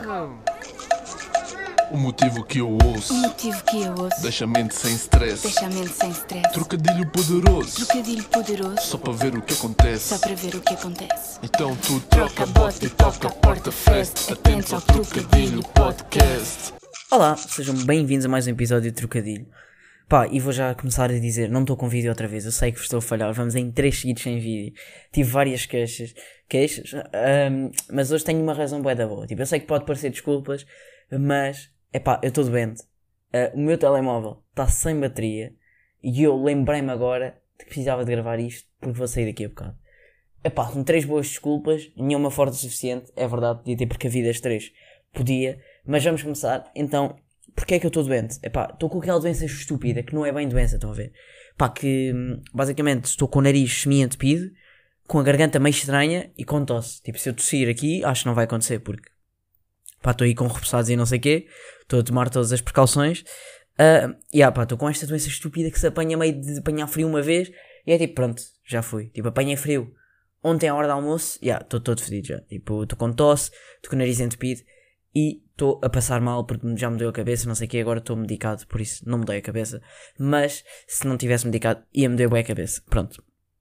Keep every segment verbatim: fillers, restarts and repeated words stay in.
O motivo que eu ouço, O motivo que eu ouço deixa a mente sem stress. deixa a mente sem stress. Trocadilho poderoso, Trocadilho poderoso, só para ver o que acontece. só para ver o que acontece. Então tu Troca a bota e toca a porta fest. Atentos ao Trocadilho Podcast. Olá, sejam bem-vindos a mais um episódio de Trocadilho. Pá, e vou já começar a dizer, não estou com vídeo outra vez, eu sei que vos estou a falhar, vamos em três seguidos sem vídeo. Tive várias queixas, queixas, um, mas hoje tenho uma razão bué da boa. Tipo, eu sei que pode parecer desculpas, mas, epá, eu estou doente. Uh, o meu telemóvel está sem bateria e eu lembrei-me agora de que precisava de gravar isto porque vou sair daqui a bocado. Epá, com três boas desculpas, nenhuma forte o suficiente, é verdade, podia ter precavido as três, podia, mas vamos começar, então... Porquê é que eu estou doente? Epá, estou com aquela doença estúpida, que não é bem doença, estão a ver? Pá, que basicamente estou com o nariz semi-entupido, com a garganta meio estranha e com tosse. Tipo, se eu tossir aqui, acho que não vai acontecer, porque pá, estou aí com repousados e não sei o quê, estou a tomar todas as precauções. Uh, e ah, pá, estou com esta doença estúpida que se apanha meio de apanhar frio uma vez, e é tipo, pronto, já fui. Tipo, apanhei frio ontem à hora do almoço, e ah, estou todo fedido já. Tipo, estou com tosse, estou com o nariz entupido. E estou a passar mal porque já me deu a cabeça, não sei o que, agora estou medicado, por isso não me dei a cabeça. Mas se não tivesse medicado, ia-me dar bem a cabeça. Pronto.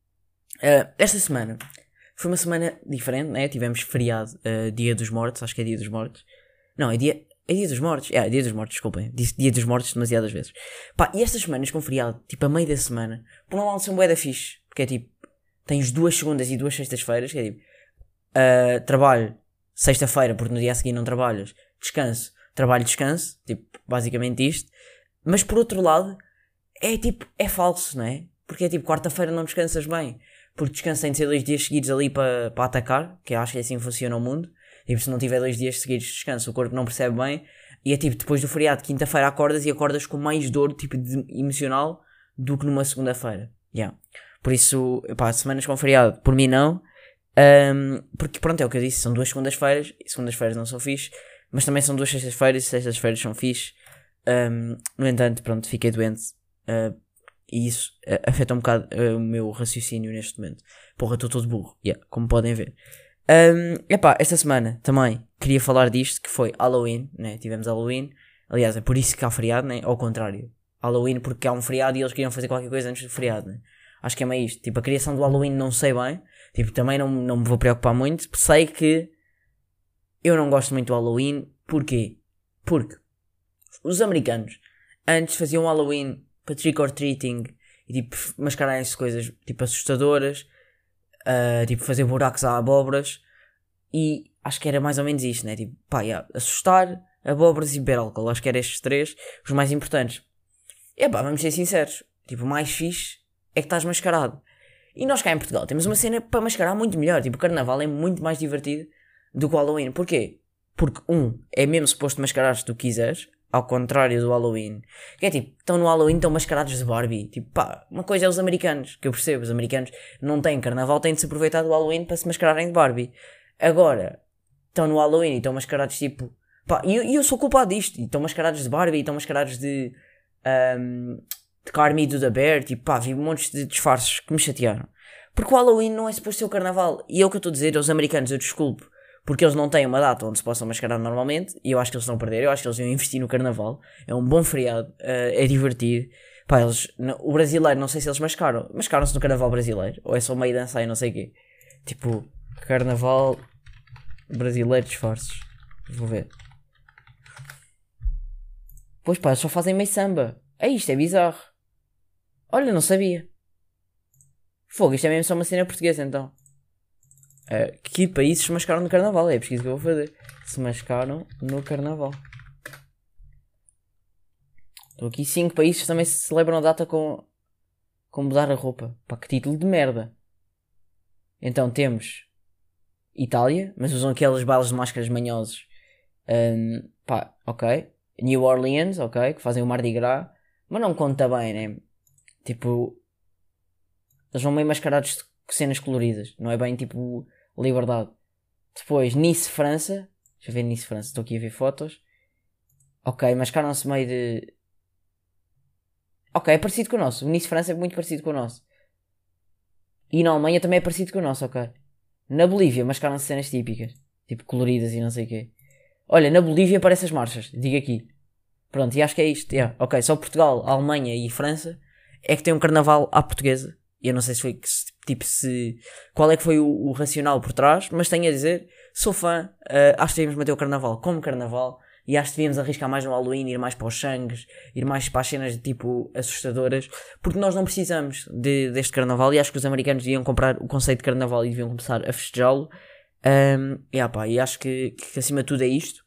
Uh, esta semana foi uma semana diferente, né? Tivemos feriado, uh, Dia dos Mortos, acho que é Dia dos Mortos. Não, é Dia, é dia dos Mortos. É, é Dia dos Mortos, desculpem. Disse Dia dos Mortos demasiadas vezes. Pá, e estas semanas com feriado, tipo a meio da semana, por um lado são bué da fixe, porque é tipo, tens duas segundas e duas sextas-feiras, que é tipo, uh, trabalho sexta-feira, porque no dia a seguir não trabalhas, descanso, trabalho, descanso, tipo, basicamente isto. Mas por outro lado, é tipo, é falso, não é? Porque é tipo, quarta-feira não descansas bem, porque descanso tem de ser dois dias seguidos ali para pa atacar, que eu acho que assim funciona o mundo. Tipo, se não tiver dois dias seguidos de descanso, o corpo não percebe bem, e é tipo, depois do feriado, quinta-feira acordas e acordas com mais dor, tipo, de, emocional, do que numa segunda-feira. Yeah. Por isso, pá, semanas com feriado, por mim não. Um, porque pronto, é o que eu disse, são duas segundas-feiras, e segundas-feiras não são fixe, mas também são duas sextas-feiras, e sextas-feiras são fixe. Um, no entanto, pronto, fiquei doente, uh, e isso uh, afeta um bocado uh, o meu raciocínio neste momento. Porra, estou todo burro, yeah, como podem ver. Um, epá, esta semana também queria falar disto, que foi Halloween, né? Tivemos Halloween, aliás é por isso que há feriado, né? Ao contrário, Halloween porque há um feriado e eles queriam fazer qualquer coisa antes do feriado, né? Acho que é meio isto, tipo, a criação do Halloween não sei bem, tipo, também não, não me vou preocupar muito, sei que eu não gosto muito do Halloween. Porquê? Porque os americanos antes faziam Halloween para trick or treating e tipo, mascararem-se de coisas tipo assustadoras, uh, tipo fazer buracos a abóboras, e acho que era mais ou menos isto, né? Tipo, pá, yeah, assustar, abóboras e beber álcool, acho que eram estes três os mais importantes. E pá, vamos ser sinceros, tipo, o mais fixe é que estás mascarado. E nós cá em Portugal temos uma cena para mascarar muito melhor. Tipo, o Carnaval é muito mais divertido do que o Halloween. Porquê? Porque, um, é mesmo suposto mascarar se tu quiseres, ao contrário do Halloween. Que é tipo, estão no Halloween, estão mascarados de Barbie. Tipo, pá, uma coisa é os americanos, que eu percebo, os americanos não têm Carnaval, têm de se aproveitar do Halloween para se mascararem de Barbie. Agora, estão no Halloween e estão mascarados tipo... Pá, e eu, eu sou culpado disto. E estão mascarados de Barbie, e estão mascarados de... Um, de Carmi do The Bear, tipo, pá, vi montes de disfarces que me chatearam. Porque o Halloween não é suposto ser o Carnaval. E é o que eu estou a dizer aos americanos, eu desculpo, porque eles não têm uma data onde se possam mascarar normalmente, e eu acho que eles estão a perder, eu acho que eles iam investir no Carnaval. É um bom feriado, uh, é divertido. Pá, eles, no, o brasileiro, não sei se eles mascaram, mascaram-se no Carnaval brasileiro, ou é só meio dança e não sei o quê. Tipo, Carnaval brasileiro disfarces. Vou ver. Pois pá, eles só fazem meio samba. É isto, é bizarro. Olha, não sabia. Fogo, isto é mesmo só uma cena portuguesa então. Uh, que países se mascaram no Carnaval? É a pesquisa que eu vou fazer. Se mascaram no Carnaval. Estou aqui cinco países que também se celebram a data com, com mudar a roupa. Pá, que título de merda. Então temos Itália, mas usam aquelas balas de máscaras manhosos. Um, pá, ok. New Orleans, ok, que fazem o Mardi Gras. Mas não conta bem, né? Tipo, eles vão meio mascarados de cenas coloridas, não é bem tipo liberdade. Depois, Nice, França. Deixa eu ver Nice, França, estou aqui a ver fotos. Ok, mascaram-se meio de... Ok, é parecido com o nosso. O Nice, França é muito parecido com o nosso. E na Alemanha também é parecido com o nosso, ok. Na Bolívia mascaram-se cenas típicas, tipo coloridas e não sei o quê. Olha, na Bolívia aparecem as marchas, digo aqui. Pronto, e acho que é isto. Yeah. Ok, só Portugal, Alemanha e França é que tem um carnaval à portuguesa. E eu não sei se foi, tipo, se... Qual é que foi o, o racional por trás, mas tenho a dizer, sou fã, uh, acho que devíamos manter o carnaval como carnaval, e acho que devíamos arriscar mais no Halloween, ir mais para os sangues, ir mais para as cenas, tipo, assustadoras, porque nós não precisamos de, deste carnaval, e acho que os americanos deviam comprar o conceito de carnaval e deviam começar a festejá-lo. Um, e, pá, e acho que, que acima de tudo é isto,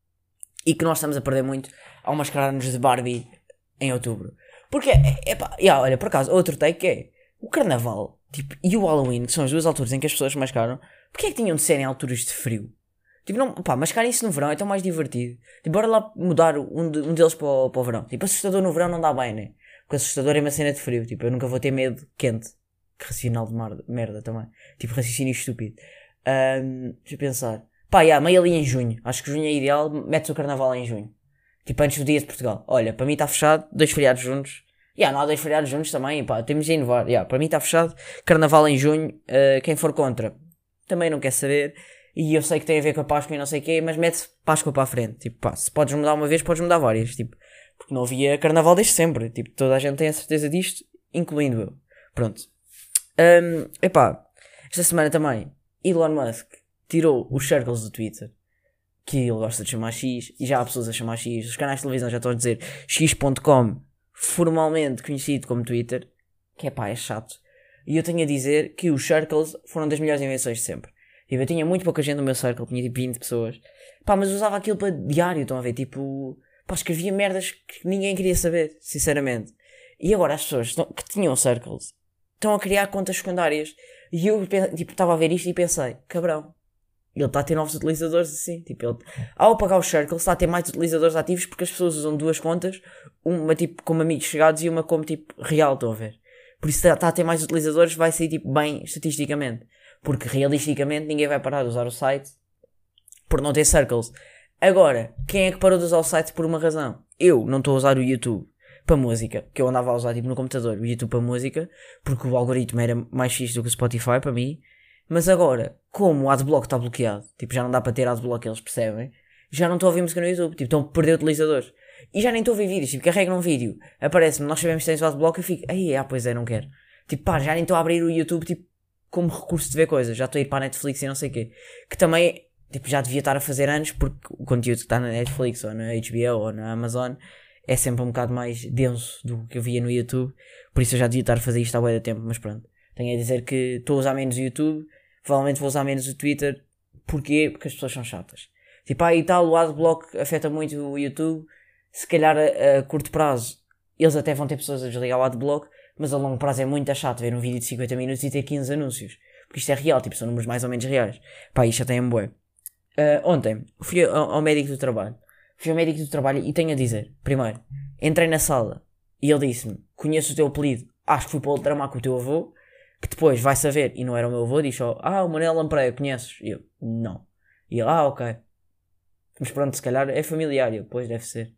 e que nós estamos a perder muito ao mascarar-nos de Barbie em outubro. Porque, é, é pá, yeah, olha, por acaso, outro take é o carnaval, tipo, e o Halloween, que são as duas alturas em que as pessoas mascaram, porque é que tinham de ser em alturas de frio? Tipo, não, pá, mascarem isso no verão é tão mais divertido. Tipo, bora lá mudar um, de, um deles para o, para o verão. Tipo, assustador no verão não dá bem, né? Porque assustador é uma cena de frio. Tipo, eu nunca vou ter medo quente. Que racional de merda, merda também. Tipo, raciocínio estúpido. Um, deixa eu pensar. Pá, yeah, meio ali em junho. Acho que junho é ideal. Metes o carnaval em junho. Tipo, antes do dia de Portugal. Olha, para mim está fechado. Dois feriados juntos. Yeah, não há dois feriados juntos também. Pá, temos de inovar. Yeah, para mim está fechado. Carnaval em junho. Uh, quem for contra também não quer saber. E eu sei que tem a ver com a Páscoa e não sei o quê. Mas mete Páscoa para a frente. Tipo, pá, se podes mudar uma vez, podes mudar várias. Tipo, porque não havia carnaval desde sempre. Tipo, toda a gente tem a certeza disto, incluindo eu. Pronto. Um, epá, esta semana também Elon Musk tirou os circles do Twitter, que ele gosta de chamar X, e já há pessoas a chamar X. Os canais de televisão já estão a dizer x ponto com, formalmente conhecido como Twitter, que é pá, é chato. E eu tenho a dizer que os circles foram das melhores invenções de sempre. Eu tinha muito pouca gente no meu circle, tinha tipo vinte pessoas, pá, mas usava aquilo para diário, estão a ver, tipo, pá, escrevia merdas que ninguém queria saber, sinceramente. E agora as pessoas que tinham circles estão a criar contas secundárias. E eu, tipo, estava a ver isto e pensei, cabrão, ele está a ter novos utilizadores assim. Tipo, ele, ao apagar os circles, está a ter mais utilizadores ativos porque as pessoas usam duas contas, uma tipo como amigos chegados e uma como tipo real, estão a ver. Por isso está a ter mais utilizadores, vai sair tipo bem estatisticamente. Porque realisticamente ninguém vai parar de usar o site por não ter circles. Agora, quem é que parou de usar o site por uma razão? Eu não estou a usar o YouTube para música, que eu andava a usar tipo no computador, o YouTube para música, porque o algoritmo era mais fixe do que o Spotify para mim. Mas agora, como o Adblock está bloqueado, tipo, já não dá para ter Adblock, eles percebem, já não estou a ouvir música no YouTube, tipo, estão a perder utilizadores. E já nem estou a ver vídeos, tipo, carrego num vídeo, aparece-me, nós sabemos que tens o Adblock, eu fico, aí, ah, pois é, não quero. Tipo, pá, já nem estou a abrir o YouTube, tipo, como recurso de ver coisas, já estou a ir para a Netflix e não sei o quê. Que também, tipo, já devia estar a fazer anos, porque o conteúdo que está na Netflix, ou na H B O, ou na Amazon, é sempre um bocado mais denso do que eu via no YouTube, por isso eu já devia estar a fazer isto há bué de tempo, mas pronto. Tenho a dizer que estou a usar menos o YouTube, provavelmente vou usar menos o Twitter. Porquê? Porque as pessoas são chatas. Tipo, aí tal, o Adblock afeta muito o YouTube, se calhar a, a curto prazo eles até vão ter pessoas a desligar o Adblock, mas a longo prazo é muito chato ver um vídeo de cinquenta minutos e ter quinze anúncios, porque isto é real, tipo, são números mais ou menos reais. Pá, isto já tem um bué. Uh, ontem, fui ao, ao médico do trabalho. Fui ao médico do trabalho e tenho a dizer, primeiro, entrei na sala e ele disse-me, conheço o teu apelido, acho que fui para o ultramar com o teu avô, que depois vai saber, e não era o meu avô, disse, oh, ah, o Manel Lampreia, conheces? E eu, não. E ele, ah, ok. Mas pronto, se calhar é familiar, e eu, pois, deve ser.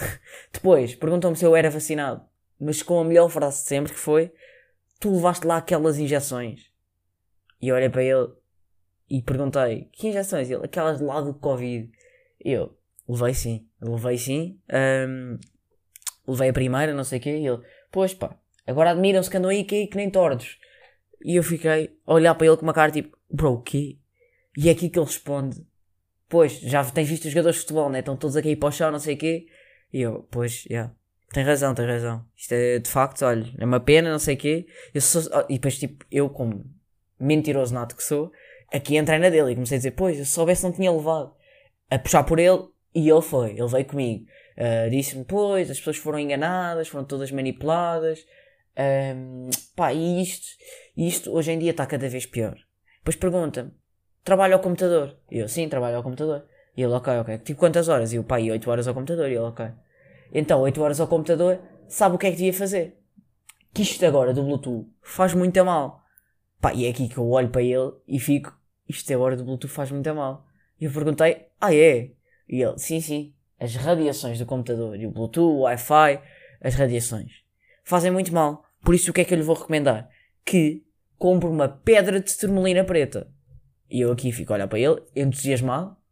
Depois, perguntou-me se eu era vacinado, mas com a melhor frase de sempre, que foi, tu levaste lá aquelas injeções. E eu olhei para ele e perguntei, que injeções? Ele, aquelas de lá do Covid. E eu, levei sim, levei sim, um, levei a primeira, não sei o quê, e ele, pois pá, agora admiram-se que andam aí que, que nem tordos. E eu fiquei a olhar para ele com uma cara tipo, bro, o quê? E é aqui que ele responde, pois, já tens visto os jogadores de futebol, né? Estão todos a cair para o chão, não sei o quê. E eu, pois, já, yeah. Tem razão, tem razão. Isto é, de facto, olha, é uma pena, não sei o quê. Eu sou, e depois, tipo, eu como mentiroso nato que sou, aqui entrei na dele e comecei a dizer, pois, eu soubesse não tinha levado. A puxar por ele, e ele foi, ele veio comigo. Uh, disse-me, pois, as pessoas foram enganadas, foram todas manipuladas. Um, pá, e isto, isto hoje em dia está cada vez pior. Depois pergunta-me, trabalho ao computador? E eu, sim, trabalho ao computador. E ele, ok, ok. Tipo, quantas horas? E eu, pá, e oito horas ao computador? E ele, ok. Então, oito horas ao computador, sabe o que é que devia fazer? Que isto agora do Bluetooth faz muito a mal. Pá, e é aqui que eu olho para ele e fico, isto agora do Bluetooth faz muito a mal. E eu perguntei, ah é? E ele, sim, sim. As radiações do computador, e o Bluetooth, o Wi-Fi, as radiações fazem muito mal. Por isso o que é que eu lhe vou recomendar? Que compre uma pedra de tourmalina preta. E eu aqui fico a olhar para ele, entusiasmado,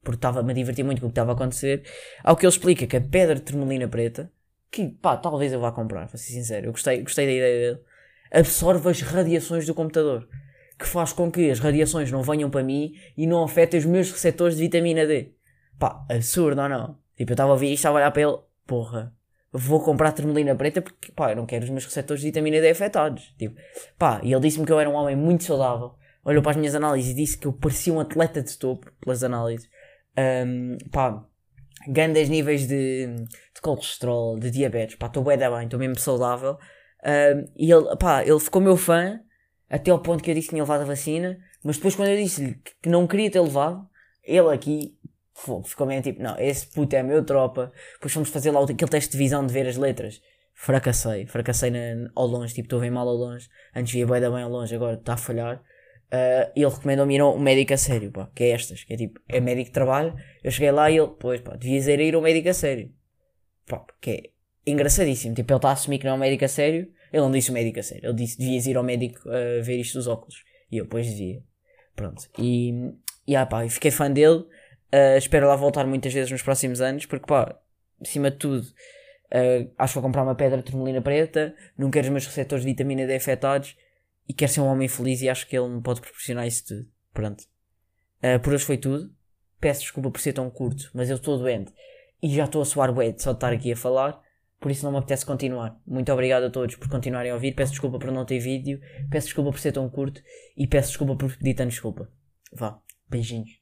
porque estava-me a divertir muito com o que estava a acontecer, ao que ele explica que a pedra de turmalina preta, que pá, talvez eu vá comprar, vou ser sincero, eu gostei, gostei da ideia dele, absorve as radiações do computador, que faz com que as radiações não venham para mim e não afetem os meus receptores de vitamina D. Pá, absurdo ou não? Tipo, eu estava a ouvir isto, estava a olhar para ele, porra, vou comprar turmalina preta porque, pá, eu não quero os meus receptores de vitamina D afetados. Tipo, pá, e ele disse-me que eu era um homem muito saudável, olhou para as minhas análises e disse que eu parecia um atleta de topo, pelas análises. Um, pá, grandes níveis de, de colesterol, de diabetes, pá, estou bem da bem, estou mesmo saudável. Um, e ele, pá, ele ficou meu fã, até ao ponto que eu disse que tinha levado a vacina, mas depois quando eu disse-lhe que não queria ter levado, ele aqui ficou meio tipo, não, esse puto é meu tropa. Depois fomos fazer lá aquele teste de visão de ver as letras, fracassei, fracassei na, ao longe, tipo, estou bem mal ao longe, antes via bem da bem ao longe, agora está a falhar. Uh, ele recomendou-me ir a um médico a sério, pá, que é estas, que é tipo, é médico de trabalho. Eu cheguei lá e ele, pois pá, devias ir a ir a um médico a sério, pá, que é engraçadíssimo, tipo, ele está a assumir que não é um médico a sério. Ele não disse o médico a sério, ele disse devias ir ao médico a uh, ver isto dos óculos, e eu, pois devia, pronto, e, e ah pá, fiquei fã dele, uh, espero lá voltar muitas vezes nos próximos anos, porque pá, acima de tudo, uh, acho que vou comprar uma pedra de turmalina preta, não quero os meus receptores de vitamina D afetados, e quero ser um homem feliz e acho que ele me pode proporcionar isso tudo. Pronto. Uh, por hoje foi tudo. Peço desculpa por ser tão curto, mas eu estou doente e já estou a suar bué de só de estar aqui a falar, por isso não me apetece continuar. Muito obrigado a todos por continuarem a ouvir. Peço desculpa por não ter vídeo, peço desculpa por ser tão curto e peço desculpa por pedir tanta desculpa. Vá, beijinhos.